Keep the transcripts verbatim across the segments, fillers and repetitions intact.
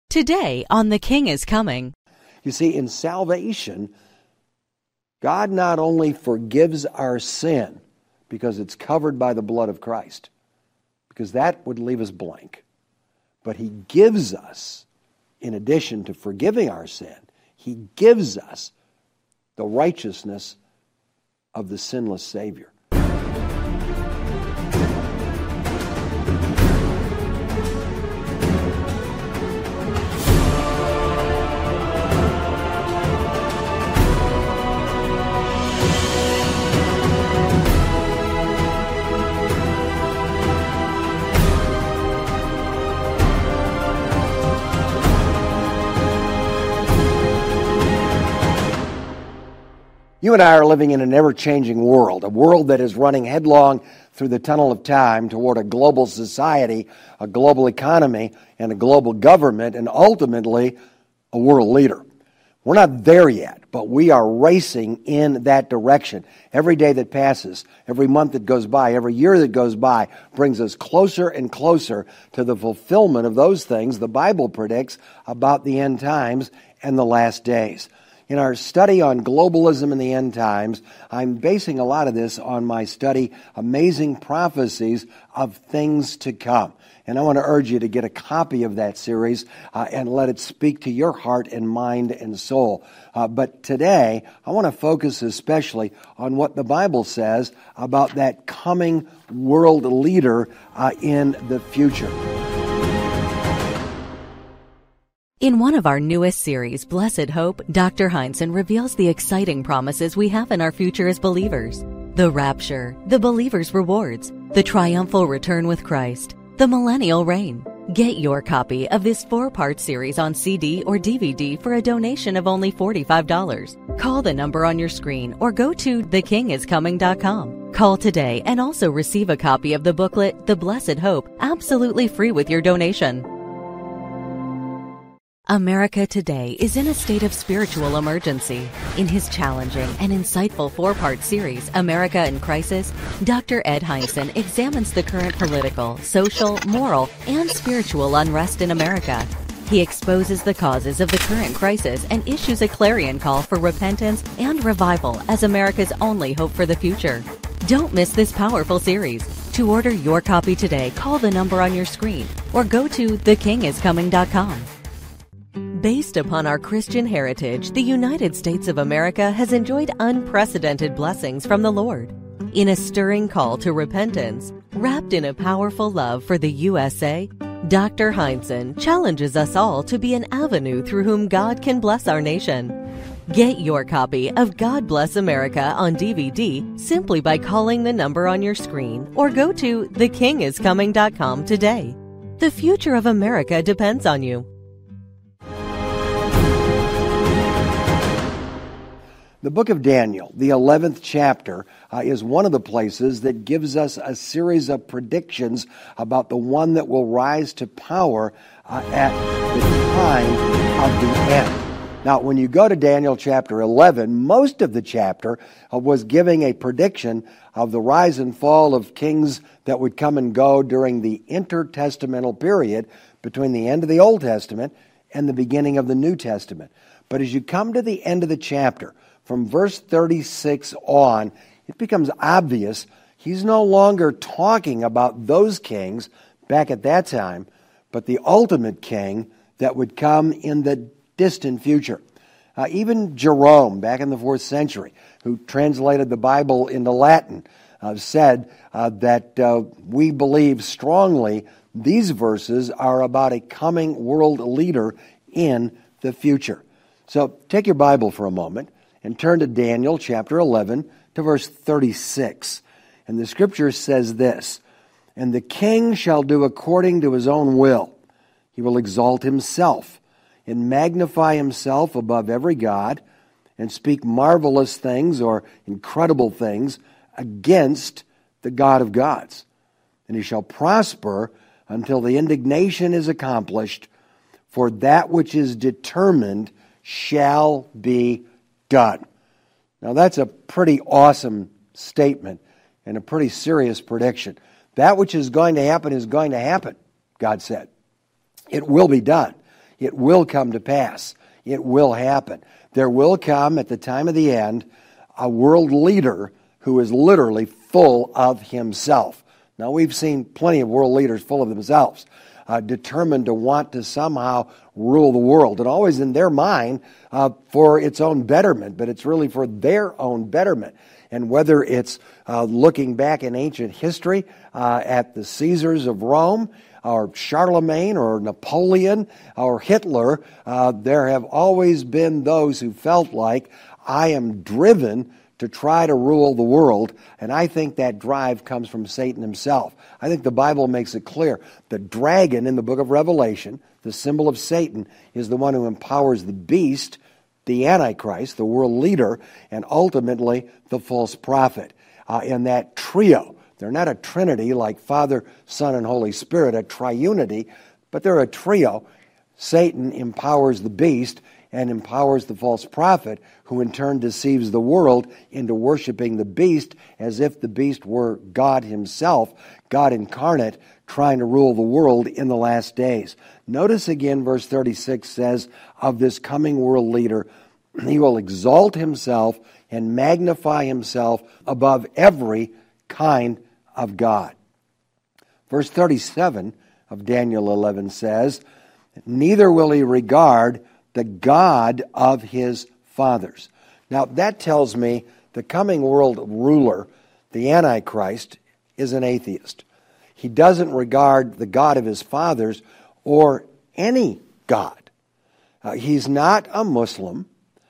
Today on The King is Coming. You see, in salvation, God not only forgives our sin because it's covered by the blood of Christ, because that would leave us blank, but He gives us, in addition to forgiving our sin, He gives us the righteousness of the sinless Savior. You and I are living in an ever-changing world, a world that is running headlong through the tunnel of time toward a global society, a global economy, and a global government, and ultimately a world leader. We're not there yet, but we are racing in that direction. Every day that passes, every month that goes by, every year that goes by brings us closer and closer to the fulfillment of those things the Bible predicts about the end times and the last days. In our study on globalism and the end times, I'm basing a lot of this on my study, Amazing Prophecies of Things to Come. And I want to urge you to get a copy of that series uh, and let it speak to your heart and mind and soul. Uh, but today, I want to focus especially on what the Bible says about that coming world leader uh, in the future. In one of our newest series, Blessed Hope, Doctor Heinzen reveals the exciting promises we have in our future as believers. The rapture, the believer's rewards, the triumphal return with Christ, the millennial reign. Get your copy of this four-part series on C D or D V D for a donation of only forty-five dollars. Call the number on your screen or go to the king is coming dot com. Call today and also receive a copy of the booklet, The Blessed Hope, absolutely free with your donation. America today is in a state of spiritual emergency. In his challenging and insightful four-part series, America in Crisis, Doctor Ed Heinzen examines the current political, social, moral, and spiritual unrest in America. He exposes the causes of the current crisis and issues a clarion call for repentance and revival as America's only hope for the future. Don't miss this powerful series. To order your copy today, call the number on your screen or go to the king is coming dot com. Based upon our Christian heritage, the United States of America has enjoyed unprecedented blessings from the Lord. In a stirring call to repentance, wrapped in a powerful love for the U S A, Doctor Heinzen challenges us all to be an avenue through whom God can bless our nation. Get your copy of God Bless America on D V D simply by calling the number on your screen or go to the king is coming dot com today. The future of America depends on you. The book of Daniel, the eleventh chapter, uh, is one of the places that gives us a series of predictions about the one that will rise to power uh, at the time of the end. Now, when you go to Daniel chapter eleven, most of the chapter uh, was giving a prediction of the rise and fall of kings that would come and go during the intertestamental period between the end of the Old Testament and the beginning of the New Testament. But as you come to the end of the chapter, from verse thirty-six on, it becomes obvious he's no longer talking about those kings back at that time, but the ultimate king that would come in the distant future. Uh, even Jerome, back in the fourth century, who translated the Bible into Latin, uh, said uh, that uh, we believe strongly these verses are about a coming world leader in the future. So take your Bible for a moment and turn to Daniel chapter eleven to verse thirty-six. And the scripture says this, "And the king shall do according to his own will. He will exalt himself and magnify himself above every god and speak marvelous things or incredible things against the God of gods. And he shall prosper until the indignation is accomplished, for that which is determined shall be done." Now that's a pretty awesome statement and a pretty serious prediction. That which is going to happen is going to happen, God said. It will be done. It will come to pass. It will happen. There will come, at the time of the end, a world leader who is literally full of himself. Now, we've seen plenty of world leaders full of themselves, uh, determined to want to somehow rule the world, and always in their mind uh, for its own betterment, but it's really for their own betterment. And whether it's uh, looking back in ancient history uh, at the Caesars of Rome, or Charlemagne, or Napoleon, or Hitler, uh, there have always been those who felt like, I am driven to try to rule the world, and I think that drive comes from Satan himself. I think the Bible makes it clear. The dragon in the book of Revelation, the symbol of Satan, is the one who empowers the beast, the Antichrist, the world leader, and ultimately the false prophet. Uh, in that trio, they're not a trinity like Father, Son, and Holy Spirit, a triunity, but they're a trio. Satan empowers the beast and empowers the false prophet, who in turn deceives the world into worshiping the beast as if the beast were God himself, God incarnate, trying to rule the world in the last days. Notice again, verse thirty-six says, of this coming world leader, he will exalt himself and magnify himself above every kind of God. Verse thirty-seven of Daniel eleven says, neither will he regard the God of his fathers. Now that tells me the coming world ruler, the Antichrist, is an atheist. He doesn't regard the God of his fathers or any God. Uh, he's not a Muslim.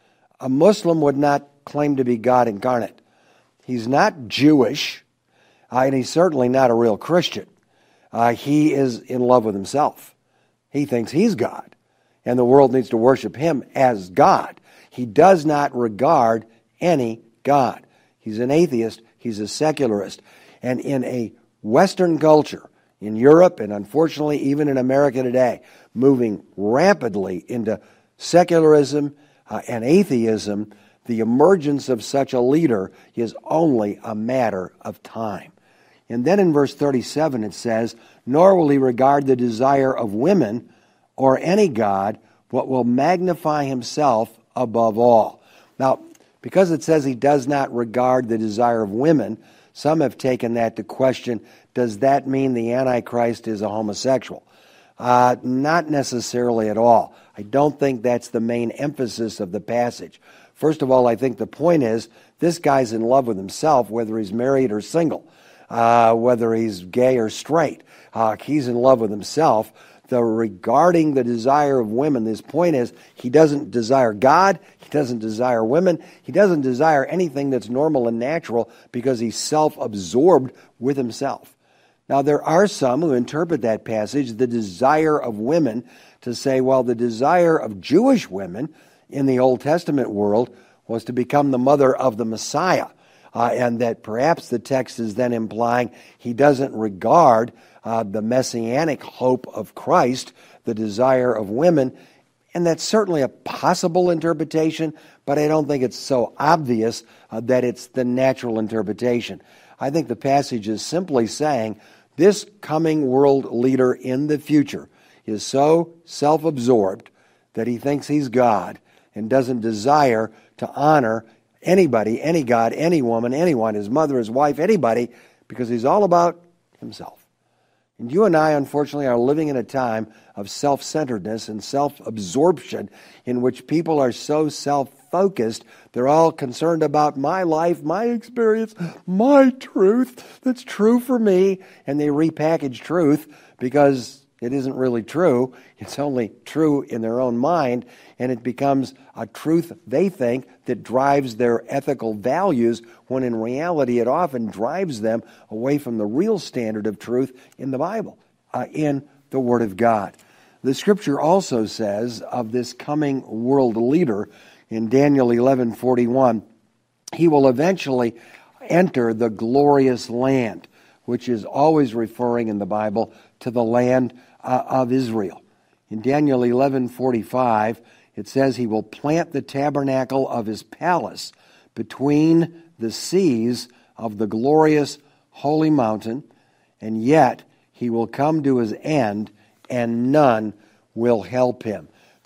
A Muslim would not claim to be God incarnate. He's not Jewish, uh, and he's certainly not a real Christian. Uh, he is in love with himself. He thinks he's God, and the world needs to worship him as God. He does not regard any God. He's an atheist. He's a secularist. And in a Western culture, in Europe, and unfortunately even in America today, moving rapidly into secularism uh, and atheism, the emergence of such a leader is only a matter of time. And then in verse thirty-seven it says, nor will he regard the desire of women or any god, but will magnify himself above all. Now, because it says he does not regard the desire of women, some have taken that to question, does that mean the Antichrist is a homosexual? Uh, not necessarily at all. I don't think that's the main emphasis of the passage. First of all, I think the point is, this guy's in love with himself, whether he's married or single, uh, whether he's gay or straight. Uh, he's in love with himself. The regarding the desire of women, his point is, he doesn't desire God, he doesn't desire women, he doesn't desire anything that's normal and natural because he's self-absorbed with himself. Now, there are some who interpret that passage, the desire of women, to say, well, the desire of Jewish women in the Old Testament world was to become the mother of the Messiah, uh, and that perhaps the text is then implying he doesn't regard uh, the messianic hope of Christ, the desire of women, and that's certainly a possible interpretation, but I don't think it's so obvious uh, that it's the natural interpretation. I think the passage is simply saying this coming world leader in the future is so self-absorbed that he thinks he's God and doesn't desire to honor anybody, any God, any woman, anyone, his mother, his wife, anybody, because he's all about himself. And you and I, unfortunately, are living in a time of self-centeredness and self-absorption in which people are so self-focused, they're all concerned about my life, my experience, my truth that's true for me, and they repackage truth because it isn't really true. It's only true in their own mind, and it becomes a truth they think that drives their ethical values, when in reality it often drives them away from the real standard of truth in the Bible, uh, in the Word of God. The Scripture also says of this coming world leader in Daniel eleven forty-one, he will eventually enter the glorious land, which is always referring in the Bible to the land uh, of Israel. In Daniel eleven forty-five, it says he will plant the tabernacle of his palace between the seas of the glorious holy mountain, and yet he will come to his end, and none will help him.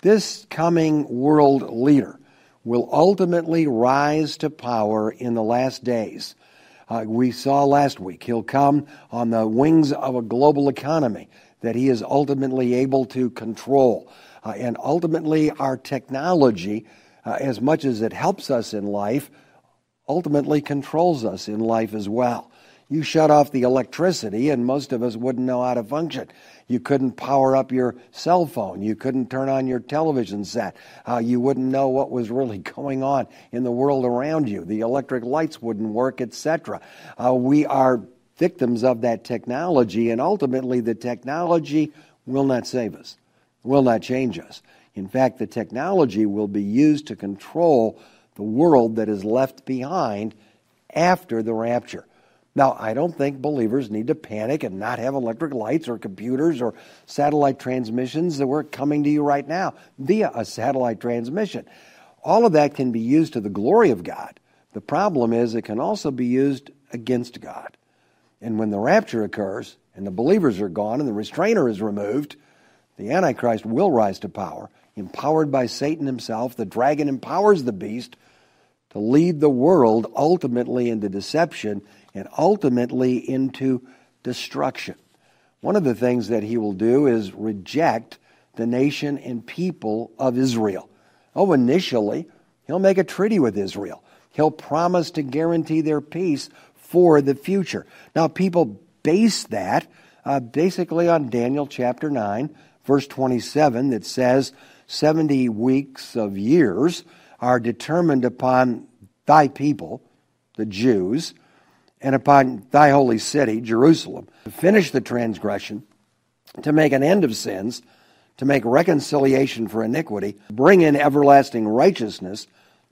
This coming world leader will ultimately rise to power in the last days. Uh, we saw last week, he'll come on the wings of a global economy that he is ultimately able to control. Uh, and ultimately, our technology, uh, as much as it helps us in life, ultimately controls us in life as well. You shut off the electricity and most of us wouldn't know how to function. You couldn't power up your cell phone. You couldn't turn on your television set. Uh, you wouldn't know what was really going on in the world around you. The electric lights wouldn't work, et cetera. Uh, we are victims of that technology, and ultimately the technology will not save us, will not change us. In fact, the technology will be used to control the world that is left behind after the rapture. Now, I don't think believers need to panic and not have electric lights or computers or satellite transmissions that we're coming to you right now via a satellite transmission. All of that can be used to the glory of God. The problem is it can also be used against God. And when the rapture occurs and the believers are gone and the restrainer is removed, the Antichrist will rise to power, empowered by Satan himself. The dragon empowers the beast to lead the world ultimately into deception and ultimately into destruction. One of the things that he will do is reject the nation and people of Israel. Oh, initially, he'll make a treaty with Israel. He'll promise to guarantee their peace for the future. Now, people base that uh, basically on Daniel chapter nine, verse twenty-seven, that says seventy weeks of years are determined upon thy people, the Jews, and upon thy holy city, Jerusalem, to finish the transgression, to make an end of sins, to make reconciliation for iniquity, bring in everlasting righteousness,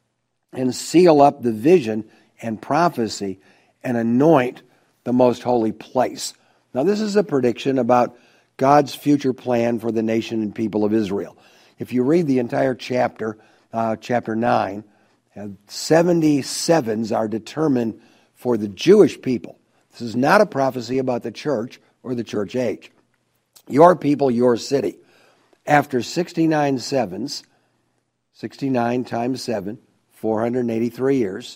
and seal up the vision and prophecy, and anoint the most holy place. Now, this is a prediction about God's future plan for the nation and people of Israel. If you read the entire chapter, uh, chapter nine, uh, seventy sevens are determined for the Jewish people. This is not a prophecy about the church or the church age. Your people, your city. After sixty-nine sevens, sixty-nine times seven, four hundred eighty-three years,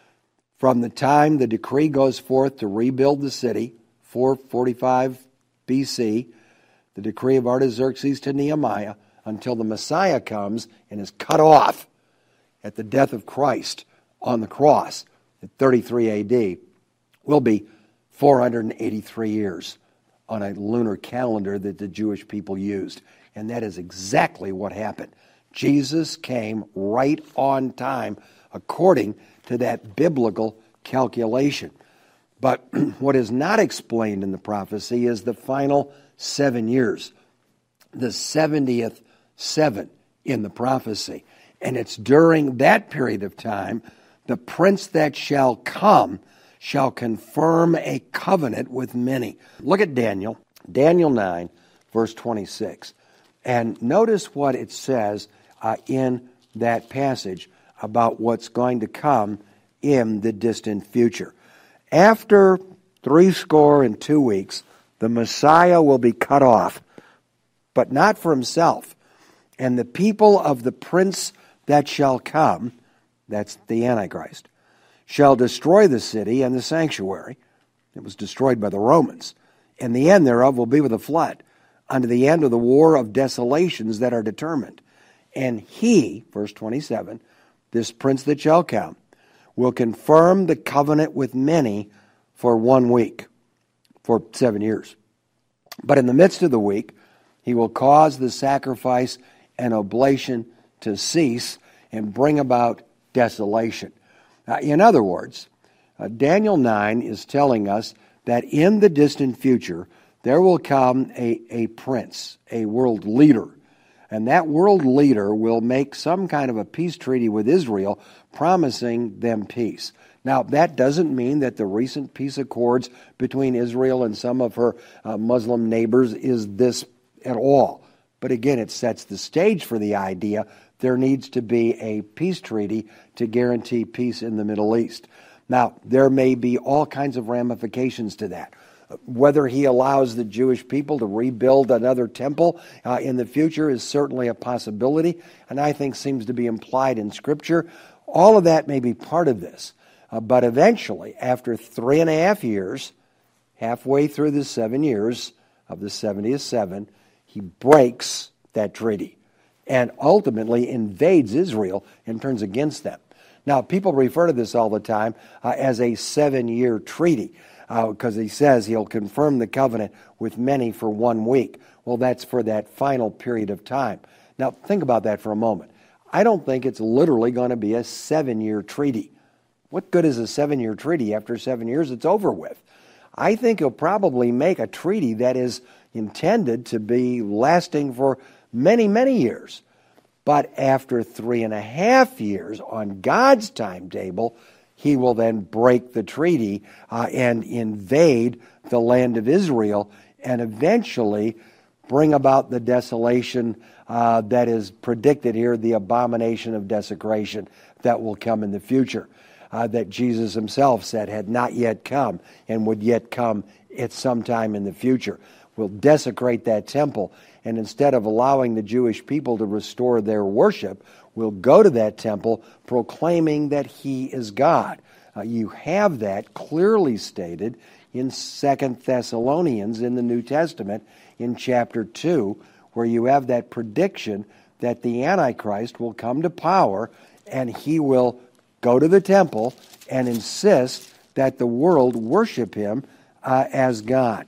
from the time the decree goes forth to rebuild the city, four forty-five B C, the decree of Artaxerxes to Nehemiah, until the Messiah comes and is cut off at the death of Christ on the cross at thirty-three A D, will be four hundred eighty-three years on a lunar calendar that the Jewish people used. And that is exactly what happened. Jesus came right on time according to that biblical calculation. But what is not explained in the prophecy is the final seven years, the seventieth seven in the prophecy. And it's during that period of time the prince that shall come shall confirm a covenant with many. Look at Daniel, Daniel nine, verse twenty-six. And notice what it says uh, in that passage about what's going to come in the distant future. After three score and two weeks, the Messiah will be cut off, but not for himself. And the people of the prince that shall come, that's the Antichrist, shall destroy the city and the sanctuary. It was destroyed by the Romans. And the end thereof will be with a flood, unto the end of the war of desolations that are determined. And he, verse twenty-seven, this prince that shall come, will confirm the covenant with many for one week, for seven years. But in the midst of the week, he will cause the sacrifice and oblation to cease and bring about desolation. Uh, in other words, uh, Daniel nine is telling us that in the distant future, there will come a, a prince, a world leader. And that world leader will make some kind of a peace treaty with Israel, promising them peace. Now, that doesn't mean that the recent peace accords between Israel and some of her uh, Muslim neighbors is this at all. But again, it sets the stage for the idea there needs to be a peace treaty to guarantee peace in the Middle East. Now, there may be all kinds of ramifications to that. Whether he allows the Jewish people to rebuild another temple uh, in the future is certainly a possibility, and I think seems to be implied in Scripture. All of that may be part of this. Uh, but eventually, after three and a half years, halfway through the seven years of the seventieth seven, he breaks that treaty and ultimately invades Israel and turns against them. Now, people refer to this all the time uh, as a seven-year treaty because uh, he says he'll confirm the covenant with many for one week. Well, that's for that final period of time. Now, think about that for a moment. I don't think it's literally going to be a seven-year treaty. What good is a seven-year treaty? After seven years, it's over with. I think he'll probably make a treaty that is intended to be lasting for many, many years. But after three and a half years on God's timetable, he will then break the treaty uh, and invade the land of Israel and eventually bring about the desolation uh, that is predicted here, the abomination of desecration that will come in the future, uh, that Jesus himself said had not yet come and would yet come at some time in the future. Will desecrate that temple, and instead of allowing the Jewish people to restore their worship, will go to that temple proclaiming that he is God. Uh, you have that clearly stated in Second Thessalonians in the New Testament in chapter two, where you have that prediction that the Antichrist will come to power and he will go to the temple and insist that the world worship him uh, as God.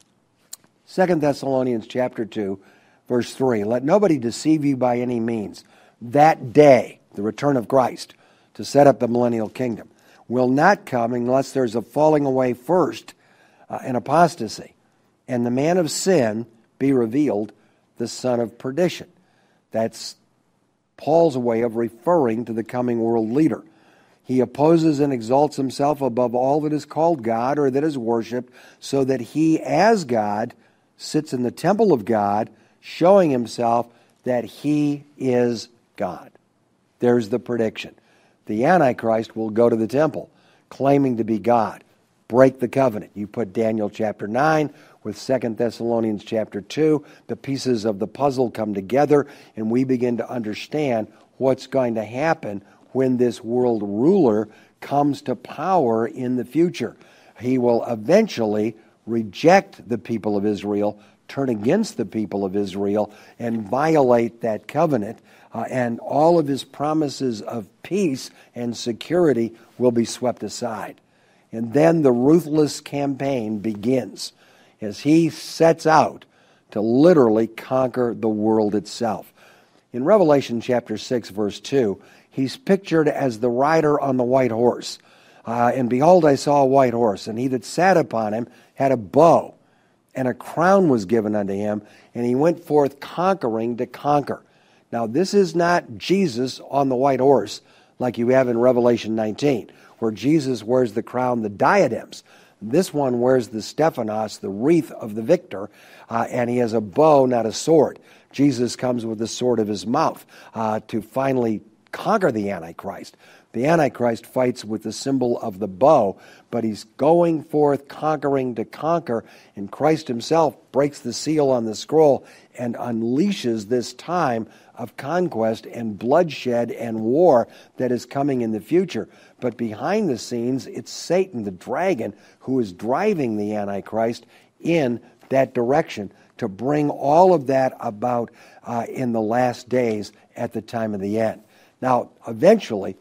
Second Thessalonians chapter two, verse three, let nobody deceive you by any means. That day, the return of Christ to set up the millennial kingdom, will not come unless there's a falling away first, uh, an apostasy, and the man of sin be revealed, the son of perdition. That's Paul's way of referring to the coming world leader. He opposes and exalts himself above all that is called God or that is worshipped, so that he, as God, sits in the temple of God, showing himself that he is God. There's the prediction. The Antichrist will go to the temple, claiming to be God, break the covenant. You put Daniel chapter nine with Second Thessalonians chapter two, the pieces of the puzzle come together, and we begin to understand what's going to happen when this world ruler comes to power in the future. He will eventually reject the people of Israel, turn against the people of Israel, and violate that covenant, uh, and all of his promises of peace and security will be swept aside. And then the ruthless campaign begins as he sets out to literally conquer the world itself. In Revelation chapter six, verse two, he's pictured as the rider on the white horse. Uh, and behold, I saw a white horse, and he that sat upon him had a bow, and a crown was given unto him, and he went forth conquering to conquer. Now, this is not Jesus on the white horse like you have in Revelation nineteen, where Jesus wears the crown, the diadems. This one wears the Stephanos, the wreath of the victor, uh, and he has a bow, not a sword. Jesus comes with the sword of his mouth uh, to finally conquer the Antichrist. The Antichrist fights with the symbol of the bow, but he's going forth conquering to conquer, and Christ himself breaks the seal on the scroll and unleashes this time of conquest and bloodshed and war that is coming in the future. But behind the scenes, it's Satan, the dragon, who is driving the Antichrist in that direction to bring all of that about uh, in the last days at the time of the end. Now, eventually,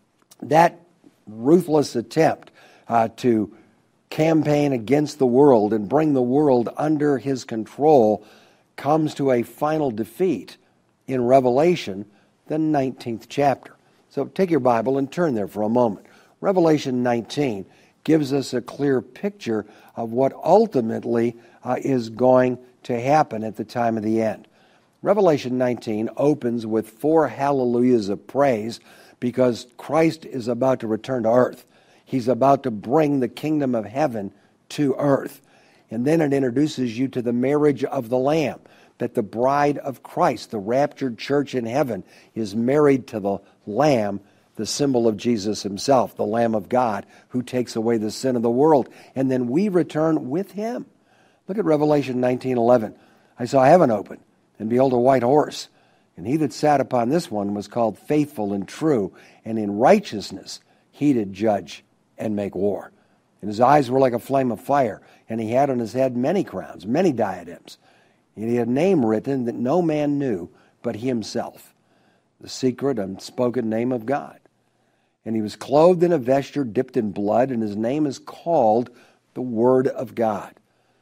that ruthless attempt uh, to campaign against the world and bring the world under his control comes to a final defeat in Revelation, the nineteenth chapter. So take your Bible and turn there for a moment. Revelation nineteen gives us a clear picture of what ultimately uh, is going to happen at the time of the end. Revelation nineteen opens with four hallelujahs of praise because Christ is about to return to earth. He's about to bring the kingdom of heaven to earth. And then it introduces you to the marriage of the Lamb, that the bride of Christ, the raptured church in heaven, is married to the Lamb the symbol of Jesus himself, the Lamb of God, who takes away the sin of the world. And then we return with him. Look at Revelation nineteen eleven. I saw heaven open, and behold, a white horse. And he that sat upon this one was called Faithful and True, and in righteousness he did judge and make war. And his eyes were like a flame of fire, and he had on his head many crowns, many diadems. And he had a name written that no man knew but he himself, the secret unspoken name of God. And he was clothed in a vesture dipped in blood, and his name is called the Word of God.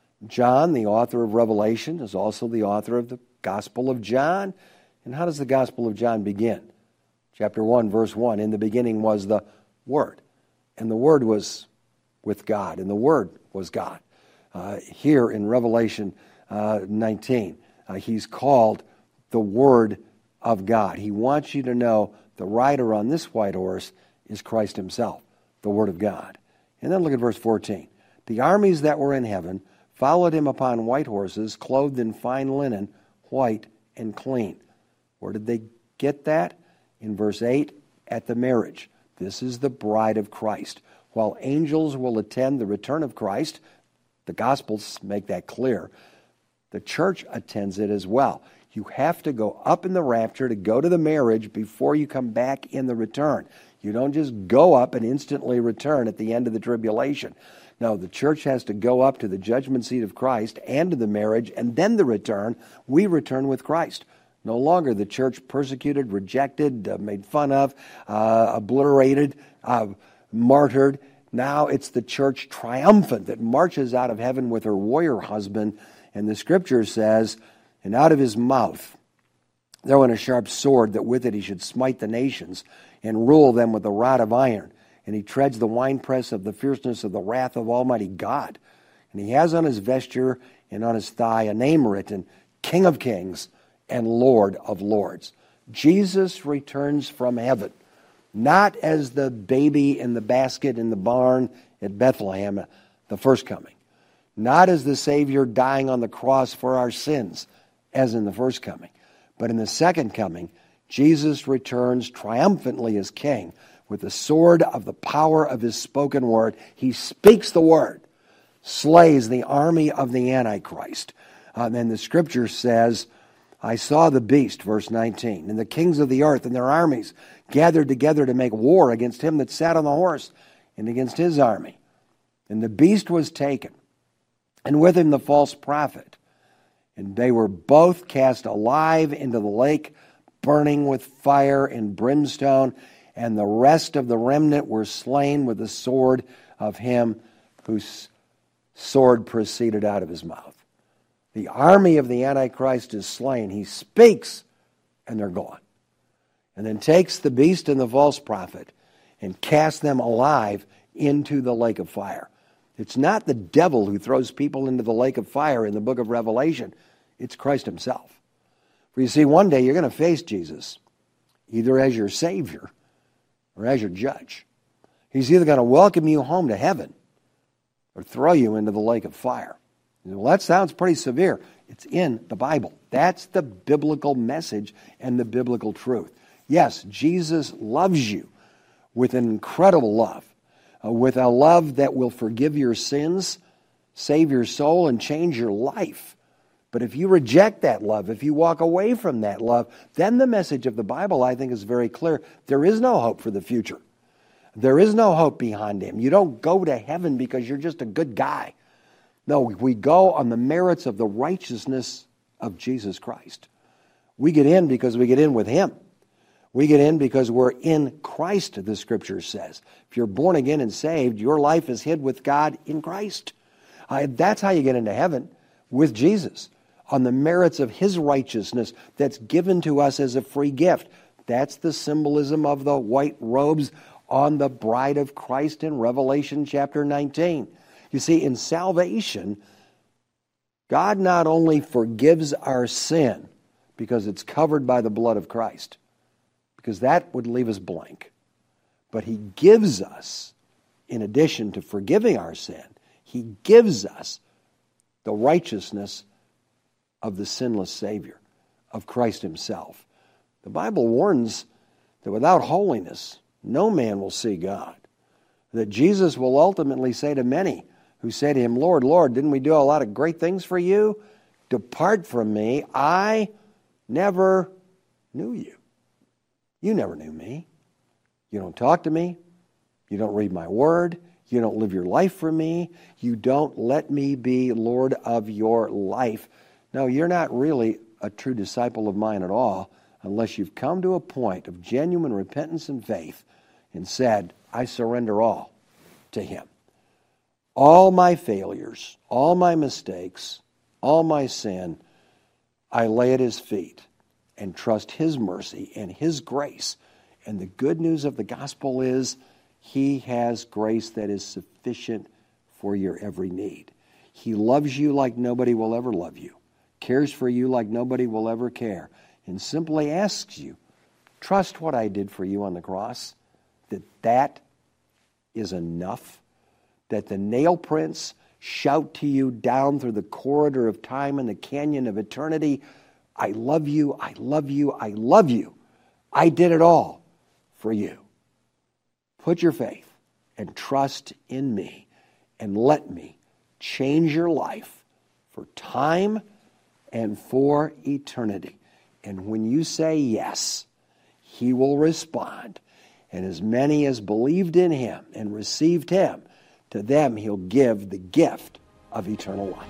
John, the author of Revelation, is also the author of the Gospel of John. And how does the Gospel of John begin? Chapter one, verse one, in the beginning was the Word, and the Word was with God, and the Word was God. Uh, here in Revelation uh, nineteen, uh, he's called the Word of God. He wants you to know the rider on this white horse is Christ himself, the Word of God. And then look at verse fourteen. The armies that were in heaven followed him upon white horses, clothed in fine linen, white and clean. Where did they get that? In verse eight, at the marriage. This is the bride of Christ. While angels will attend the return of Christ, the Gospels make that clear, the church attends it as well. You have to go up in the rapture to go to the marriage before you come back in the return. You don't just go up and instantly return at the end of the tribulation. No, the church has to go up to the judgment seat of Christ and to the marriage, and then the return. We return with Christ. No longer the church persecuted, rejected, uh, made fun of, uh, obliterated, uh, martyred. Now it's the church triumphant that marches out of heaven with her warrior husband. And the scripture says, and out of his mouth there went a sharp sword, that with it he should smite the nations and rule them with a rod of iron. And he treads the winepress of the fierceness of the wrath of Almighty God. And he has on his vesture and on his thigh a name written, King of Kings and Lord of Lords. Jesus returns from heaven, not as the baby in the basket in the barn at Bethlehem, the first coming. Not as the Savior dying on the cross for our sins, as in the first coming. But in the second coming, Jesus returns triumphantly as King, with the sword of the power of his spoken word. He speaks the word, slays the army of the Antichrist. Uh, and then the scripture says, I saw the beast, verse nineteen, and the kings of the earth and their armies gathered together to make war against him that sat on the horse and against his army. And the beast was taken, and with him the false prophet. And they were both cast alive into the lake, burning with fire and brimstone. And the rest of the remnant were slain with the sword of him whose sword proceeded out of his mouth. The army of the Antichrist is slain. He speaks, and they're gone. And then takes the beast and the false prophet and casts them alive into the lake of fire. It's not the devil who throws people into the lake of fire in the book of Revelation. It's Christ himself. For you see, one day you're going to face Jesus, either as your Savior or as your judge. He's either going to welcome you home to heaven or throw you into the lake of fire. Well, that sounds pretty severe. It's in the Bible. That's the biblical message and the biblical truth. Yes, Jesus loves you with an incredible love, uh, with a love that will forgive your sins, save your soul, and change your life. But if you reject that love, if you walk away from that love, then the message of the Bible, I think, is very clear. There is no hope for the future. There is no hope behind him. You don't go to heaven because you're just a good guy. No, we go on the merits of the righteousness of Jesus Christ. We get in because we get in with him. We get in because we're in Christ, the scripture says. If you're born again and saved, your life is hid with God in Christ. Uh, that's how you get into heaven, with Jesus, on the merits of his righteousness that's given to us as a free gift. That's the symbolism of the white robes on the bride of Christ in Revelation chapter nineteen. You see, in salvation, God not only forgives our sin because it's covered by the blood of Christ, because that would leave us blank, but he gives us, in addition to forgiving our sin, he gives us the righteousness of the sinless Savior, of Christ himself. The Bible warns that without holiness, no man will see God. That Jesus will ultimately say to many who say to him, Lord, Lord, didn't we do a lot of great things for you? Depart from me, I never knew you. You never knew me. You don't talk to me. You don't read my word. You don't live your life for me. You don't let me be Lord of your life. No, you're not really a true disciple of mine at all unless you've come to a point of genuine repentance and faith and said, I surrender all to him. All my failures, all my mistakes, all my sin, I lay at his feet and trust his mercy and his grace. And the good news of the gospel is he has grace that is sufficient for your every need. He loves you like nobody will ever love you, cares for you like nobody will ever care, and simply asks you, trust what I did for you on the cross, that that is enough, that the nail prints shout to you down through the corridor of time and the canyon of eternity, I love you, I love you, I love you. I did it all for you. Put your faith and trust in me and let me change your life for time and for eternity. And when you say yes, he will respond. And as many as believed in him and received him, to them he'll give the gift of eternal life.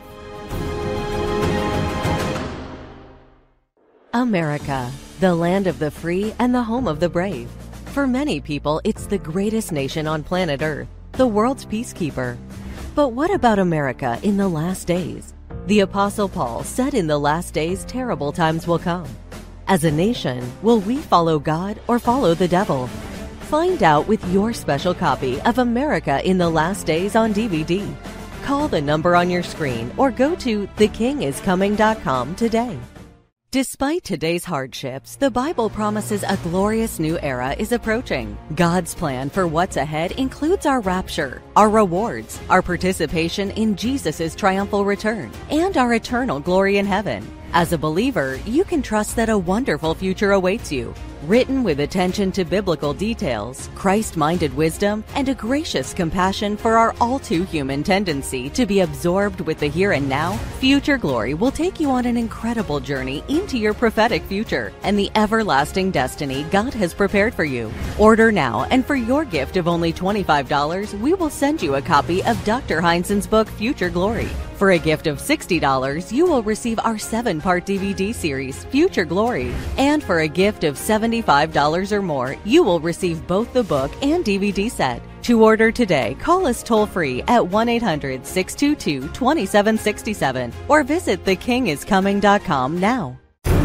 America, the land of the free and the home of the brave. For many people, it's the greatest nation on planet Earth, the world's peacekeeper. But what about America in the last days? The Apostle Paul said in the last days terrible times will come. As a nation, will we follow God or follow the devil? Find out with your special copy of America in the Last Days on D V D. Call the number on your screen or go to the king is coming dot com today. Despite today's hardships, the Bible promises a glorious new era is approaching. God's plan for what's ahead includes our rapture, our rewards, our participation in Jesus' triumphal return, and our eternal glory in heaven. As a believer, you can trust that a wonderful future awaits you. Written with attention to biblical details, Christ-minded wisdom, and a gracious compassion for our all-too-human tendency to be absorbed with the here and now, Future Glory will take you on an incredible journey into your prophetic future and the everlasting destiny God has prepared for you. Order now, and for your gift of only twenty-five dollars, we will send you a copy of Doctor Heinzen's book, Future Glory. For a gift of sixty dollars, you will receive our seven-part D V D series, Future Glory. And for a gift of seventy-five dollars or more, you will receive both the book and D V D set. To order today, call us toll-free at one eight hundred, six two two, two seven six seven or visit the king is coming dot com now.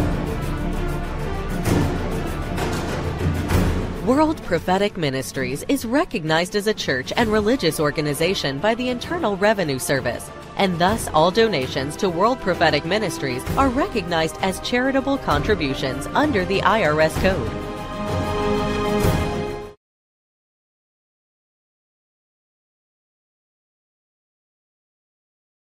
World Prophetic Ministries is recognized as a church and religious organization by the Internal Revenue Service, and thus all donations to World Prophetic Ministries are recognized as charitable contributions under the I R S code.